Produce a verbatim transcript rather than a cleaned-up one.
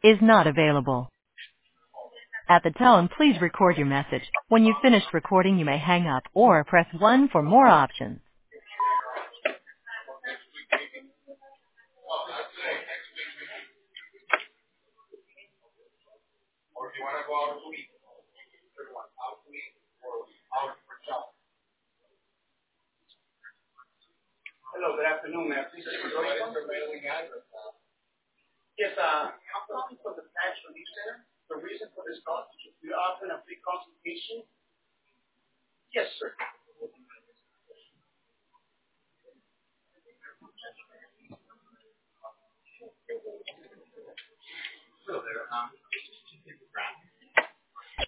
is not available. At the tone, please record your message. When you've finished recording, you may hang up or press one for more options. Hello, good afternoon, ma'am. Please take your voice. Yes, uh, I'm calling from the Tax Relief Center. The reason for this call is we offer a free consultation. Yes, sir.